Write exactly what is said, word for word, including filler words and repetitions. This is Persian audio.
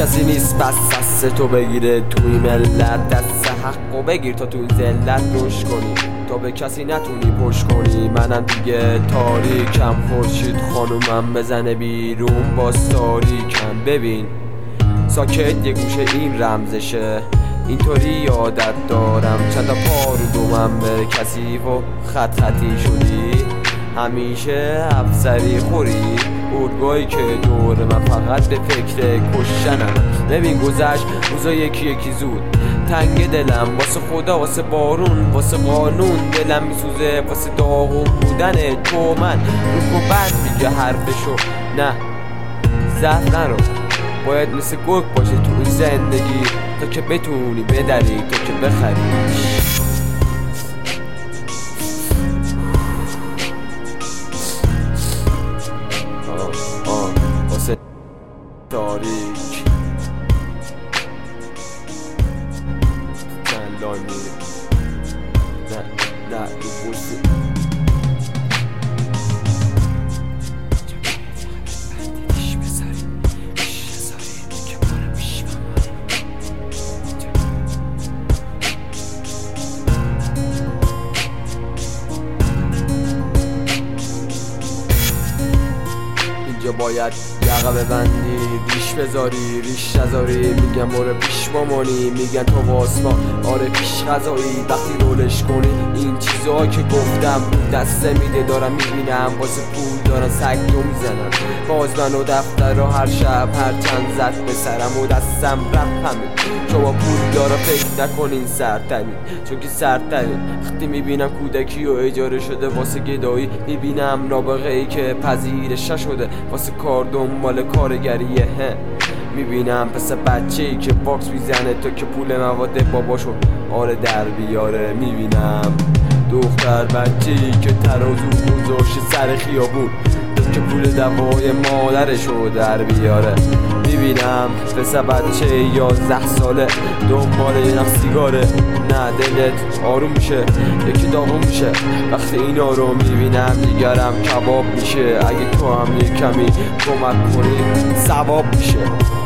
کسی نیست بس دست تو بگیره توی ملت، دست حقو بگیر تا توی ذلت روش کنی، تا به کسی نتونی پشت کنی. منم دیگه تاریکم، خورشید خانومم بزنه بیرون باز تاریکم. ببین ساکت یه گوشه این رمزشه، اینطوری یادت دارم چند تا پا رو دومم به کسی و خط خطی شدی، همیشه افسری خوری اردگاهی که دور من فقط به فکر کشتنم. ببین گذشت روزا یکی یکی زود، تنگ دلم واسه خدا واسه بارون واسه قانون، دلم میسوزه واسه داغون بودن تو. من رو بند میگه حرفشو نه زهر نرو، باید مثل گرگ باشه تو این زندگی تا که بتونی بدری تا که بخری. واسه تاریک تنلانی نه نه تو بوسی اینجا باید یقه ببندی، ریش بذاری ریش نذاری، میگن برو پیش مامانی، میگن تو واسما آره پیش غذایی. وقتی رولش کنی این چیزا که گفتم دسته میده، دارم میبینم واسه پول دارن سگدو میزنن، باز من و دفتر و هر شب هر چند زد به سرم و دستم رفت همین. شما پول دارا فکر نکنین سرترین، چون که سرترین. وقتی میبینم کودکی و اجاره شده واسه گدایی، میبینم نابغه ای که پذیرش نشده واسه کار دنبال کارگریه. میبینم پس بچه ای که باکس میزنه تا که پول مواد باباشو آره در بیاره. میبینم دختر بچه ای که ترازو گذاشته سر خیابون تا که پول دوای مادرشو در بیاره. میبینم پس بچه یازده ساله دنبال یه نخ سیگاره، نه دلت آروم میشه یکی داغون میشه وقتی اینا رو میبینم. دیگرم کباب میشه اگه تو هم یه کمی کمک کنی ثواب میشه.